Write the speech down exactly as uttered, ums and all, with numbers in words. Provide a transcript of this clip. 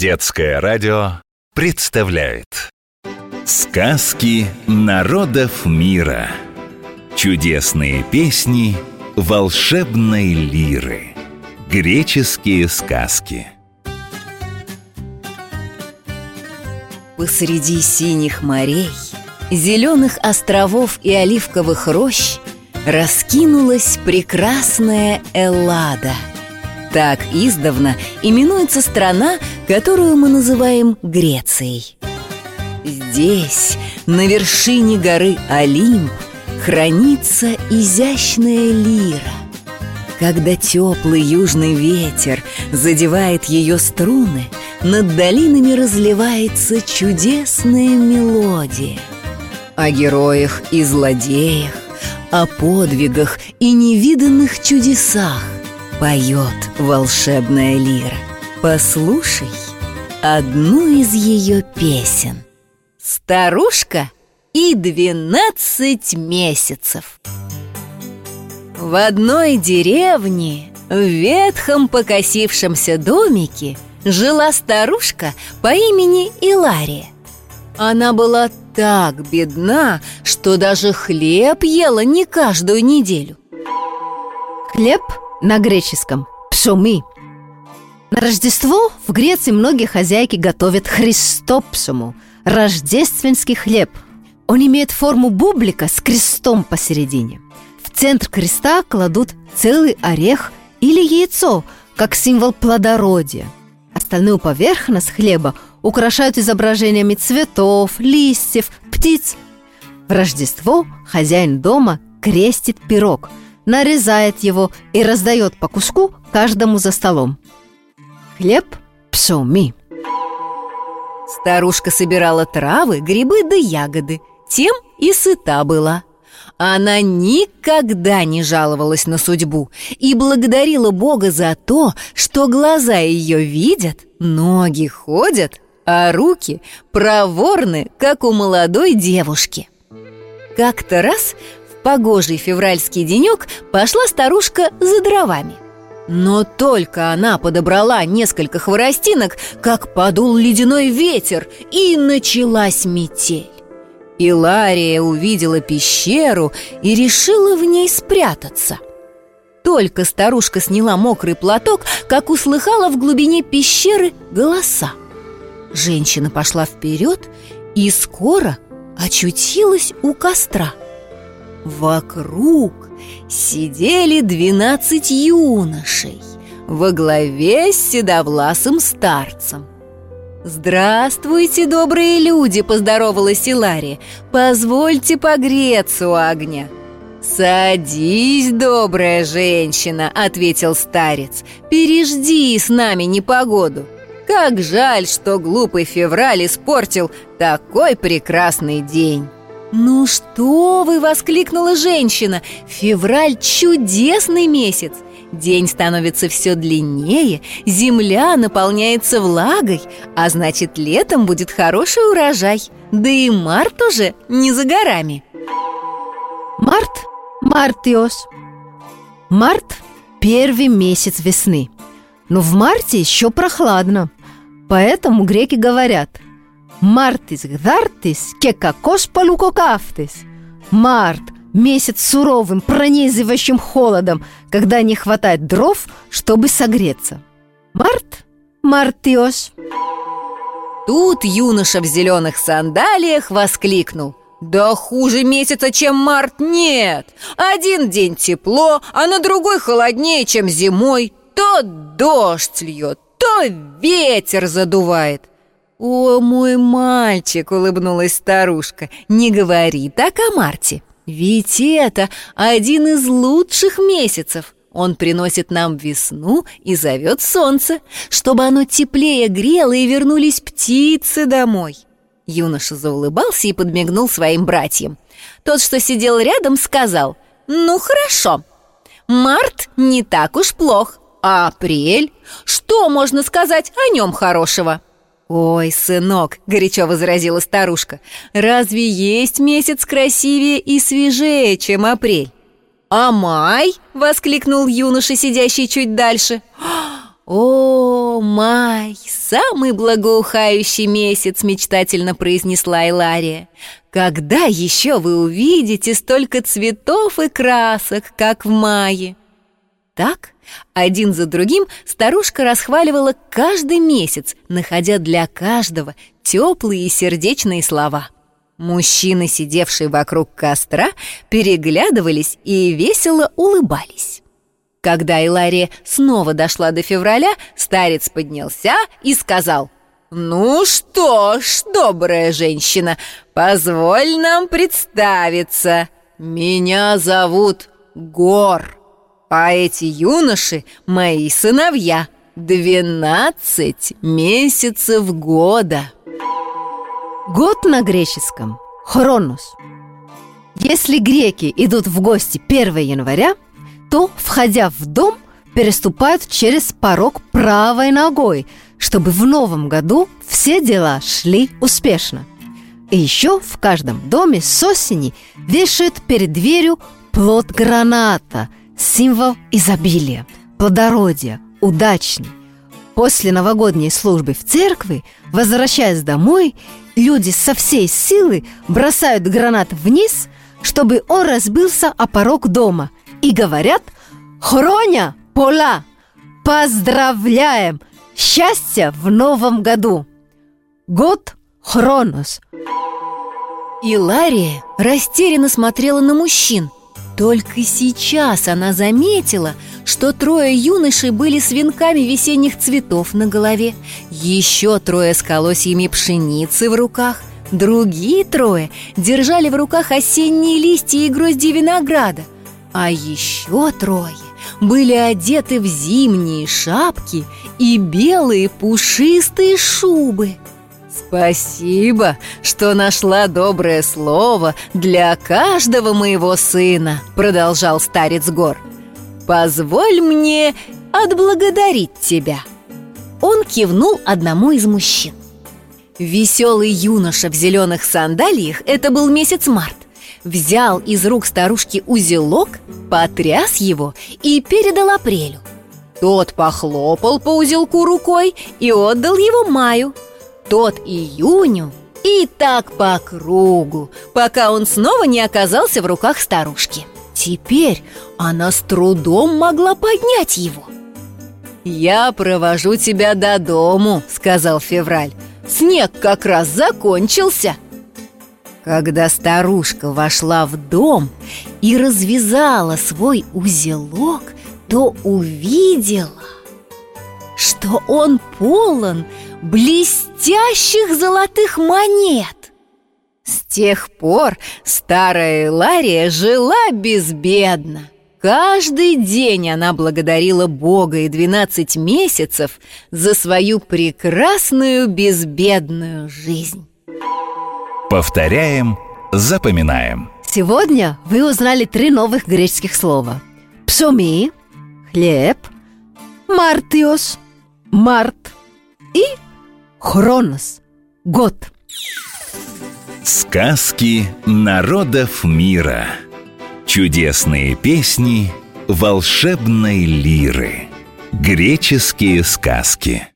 Детское радио представляет сказки народов мира. Чудесные песни волшебной лиры. Греческие сказки. Посреди синих морей, зеленых островов и оливковых рощ раскинулась прекрасная Эллада. Так издавна именуется страна, которую мы называем Грецией. Здесь, на вершине горы Олимп, хранится изящная лира. Когда теплый южный ветер задевает ее струны, над долинами разливается чудесная мелодия. О героях и злодеях, о подвигах и невиданных чудесах поет волшебная лира. Послушай одну из ее песен. «Старушка и двенадцать месяцев». В одной деревне, в ветхом покосившемся домике, жила старушка по имени Илария. Она была так бедна, что даже хлеб ела не каждую неделю. Хлеб на греческом «пшоми». На Рождество в Греции многие хозяйки готовят христопсому – рождественский хлеб. Он имеет форму бублика с крестом посередине. В центр креста кладут целый орех или яйцо, как символ плодородия. Остальную поверхность хлеба украшают изображениями цветов, листьев, птиц. В Рождество хозяин дома крестит пирог, нарезает его и раздает по куску каждому за столом. Хлеб пшоми. Старушка собирала травы, грибы да ягоды, тем и сыта была. Она никогда не жаловалась на судьбу и благодарила Бога за то, что глаза ее видят, ноги ходят, а руки проворны, как у молодой девушки. Как-то раз в погожий февральский денек пошла старушка за дровами. Но только она подобрала несколько хворостинок, как подул ледяной ветер, и началась метель. Илария увидела пещеру и решила в ней спрятаться. Только старушка сняла мокрый платок, как услыхала в глубине пещеры голоса. Женщина пошла вперед и скоро очутилась у костра. Вокруг сидели двенадцать юношей во главе с седовласым старцем. «Здравствуйте, добрые люди!» – поздоровалась Илария. «Позвольте погреться у огня». «Садись, добрая женщина!» – ответил старец. «Пережди с нами непогоду. Как жаль, что глупый февраль испортил такой прекрасный день!» «Ну что вы!» – воскликнула женщина. «Февраль – чудесный месяц! День становится все длиннее, земля наполняется влагой, а значит, летом будет хороший урожай. Да и март уже не за горами». Март – мартиос. Март – первый месяц весны. Но в марте еще прохладно. Поэтому греки говорят «Мартис гдартис кекакос полукокафтис». Март – месяц суровым, пронизывающим холодом, когда не хватает дров, чтобы согреться. Март – мартиос. Тут юноша в зеленых сандалиях воскликнул: «Да хуже месяца, чем март, нет! Один день тепло, а на другой холоднее, чем зимой. То дождь льет, то ветер задувает». «О, мой мальчик!» — улыбнулась старушка. «Не говори так о марте. Ведь это один из лучших месяцев. Он приносит нам весну и зовет солнце, чтобы оно теплее грело и вернулись птицы домой». Юноша заулыбался и подмигнул своим братьям. Тот, что сидел рядом, сказал: «Ну хорошо, март не так уж плох, а апрель? Что можно сказать о нем хорошего?» «Ой, сынок», — горячо возразила старушка, «разве есть месяц красивее и свежее, чем апрель?» «А май?» — воскликнул юноша, сидящий чуть дальше. «О, май, самый благоухающий месяц», — мечтательно произнесла Илария. «Когда еще вы увидите столько цветов и красок, как в мае?» Так, один за другим старушка расхваливала каждый месяц, находя для каждого теплые и сердечные слова. Мужчины, сидевшие вокруг костра, переглядывались и весело улыбались. Когда Илария снова дошла до февраля, старец поднялся и сказал: «Ну что ж, добрая женщина, позволь нам представиться. Меня зовут Гор, а эти юноши — мои сыновья, двенадцать месяцев года». Год на греческом – хронос. Если греки идут в гости первого января, то, входя в дом, переступают через порог правой ногой, чтобы в новом году все дела шли успешно. И еще в каждом доме с осени вешают перед дверью плод граната, символ изобилия, плодородия, удачи. После новогодней службы в церкви, возвращаясь домой, люди со всей силы бросают гранат вниз, чтобы он разбился о порог дома, и говорят: «Хроня пола! Поздравляем! Счастья в новом году!» Год хронос. Илария растерянно смотрела на мужчин. Только сейчас она заметила, что трое юношей были с венками весенних цветов на голове, еще трое с колосьями пшеницы в руках, другие трое держали в руках осенние листья и грозди винограда, а еще трое были одеты в зимние шапки и белые пушистые шубы. «Спасибо, что нашла доброе слово для каждого моего сына», — продолжал старец Гор. «Позволь мне отблагодарить тебя». Он кивнул одному из мужчин. Веселый юноша в зеленых сандалиях — это был месяц март. Взял из рук старушки узелок, потряс его и передал Апрелю. Тот похлопал по узелку рукой и отдал его Маю. Тот Июню, и так по кругу, пока он снова не оказался в руках старушки. Теперь она с трудом могла поднять его. «Я провожу тебя до дому», — сказал Февраль. «Снег как раз закончился». Когда старушка вошла в дом и развязала свой узелок, то увидела, что он полон блестящих золотых монет. С тех пор старая Илария жила безбедно. Каждый день она благодарила Бога и двенадцать месяцев за свою прекрасную безбедную жизнь. Повторяем, запоминаем. Сегодня вы узнали три новых греческих слова: псоми – хлеб, мартиос – март и хронос – год. Сказки народов мира. Чудесные песни волшебной лиры. Греческие сказки.